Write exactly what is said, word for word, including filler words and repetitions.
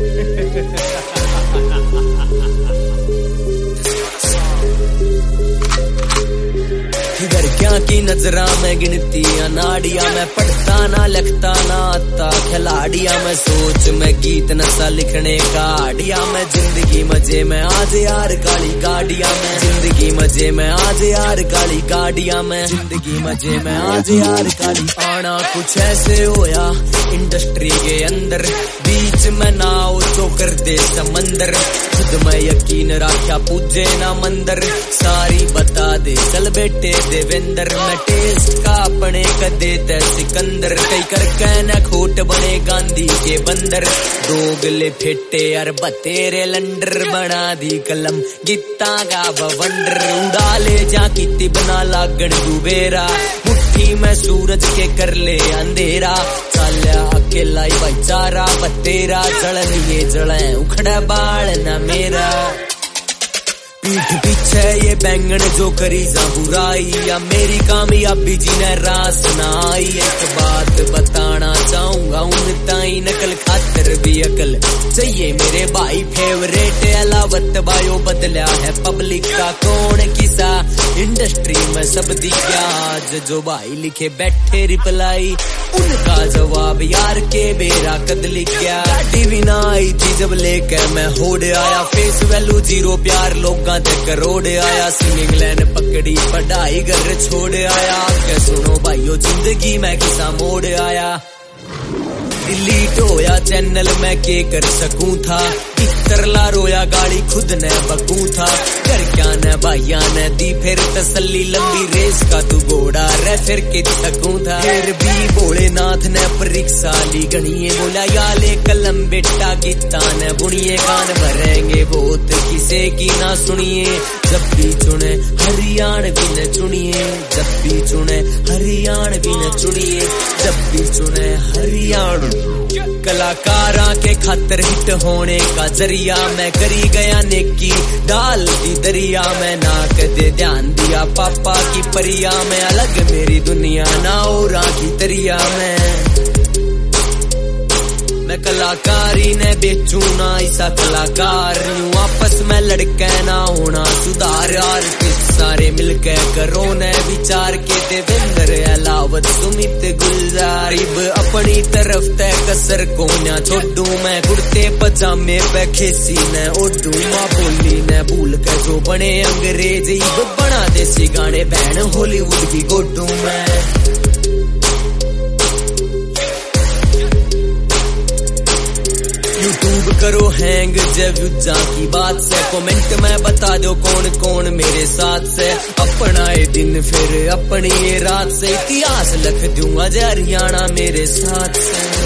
इधर क्या की नजरा में गिनती अनाड़िया में पढ़ता ना लिखता ना आता खिलाड़िया में सोच में गीत नशा लिखने का आड़िया में जिंदगी मजे में आज यार काली गाड़िया में जिंदगी मजे में आज यार काली गाड़िया में जिंदगी मजे में आज यार काली आना कुछ ऐसे होया इंडस्ट्री के अंदर बीच में नाव चोकर दे समंदर खुद में यकीन रखा पूजे ना मंदिर सारी बता दे चल बेटे देवेंद्र मैं टेस्ट का अपने कदे ते सिकंदर कई कर कहना खोट बने गांधी के बंदर दोगले फेटे यार बतेरे लंडर बना दी कलम गीता का बवंडर उड़ा ले जा किती बना लागण दुबेरा मुट्ठी में सूरज के कर ले अंधेरा चल अकेला ही भाईचारा बतेरा जल लिए जले उखड़ा बाल न मेरा पीठ पीछे ये बैंगन जो करी जा बुराई या मेरी कामयाबी जी ने रास ना आई एक बात बताना चाहूंगा उन ताई नकल खातर भी अकल चाहिए मेरे भाई फेवरेट अलावत बायो बदला है पब्लिक का कौन किसा इंडस्ट्री में सब दिया आज जो भाई लिखे बैठे रिप्लाई उनका जवाब यार के बेरा कद लिख गया टीवी ना आई थी जब लेकर मैं होड़ आया फेस वैल्यू जीरो प्यार लोग करोड़ आया सिंगिंग लाइन पकड़ी पढ़ाई घर छोड़ आया के सुनो भाइयों जिंदगी में किसा मोड़ आया डिलीट होया चैनल में के कर सकूं था तरला रोया गाड़ी खुद ने बकू था कर क्या न भाइया ने दी फिर तसल्ली लंबी रेस का तू घोड़ा रह फिर के थकूं था फिर भी भोलेनाथ ने परीक्षा ली गणिए बोला याले कलम बेटा गीता ने बुनिए कान भरेंगे बहुत किसे की ना सुनिए जब भी चुने हरियाण भी न चुनिए जब भी चुने हरियाण भी न चुनिए जब भी चुने हरियाण कलाकारा के खातर हिट होने का जरिया मैं करी गया नेकी डाल दी दरिया में ना कदे ध्यान दिया पापा की परिया में अलग मेरी दुनिया ना और की दरिया में मैं कलाकारी ने बेचू ना ऐसा कलाकार यूं आपस में लड़के ना होना सुधार आर्टिस्ट सारे मिलके करो ने विचार के देवेंद्र अलावत सुमित गुलजार अपनी तरफ तय कसर को ना छोड़ू मैं कुर्ते पजामे पे खेसी ने ओडू माँ बोली ने भूल के जो बने अंग्रेजी बना देसी गाने बहन हॉलीवुड की गोडू मैं यूट्यूब करो हैंग जब युद्धा की बात से कमेंट में बता दो कौन कौन मेरे साथ से अपना ये दिन फिर अपनी ये रात से इतिहास लिख दूंगा हरियाणा मेरे साथ से।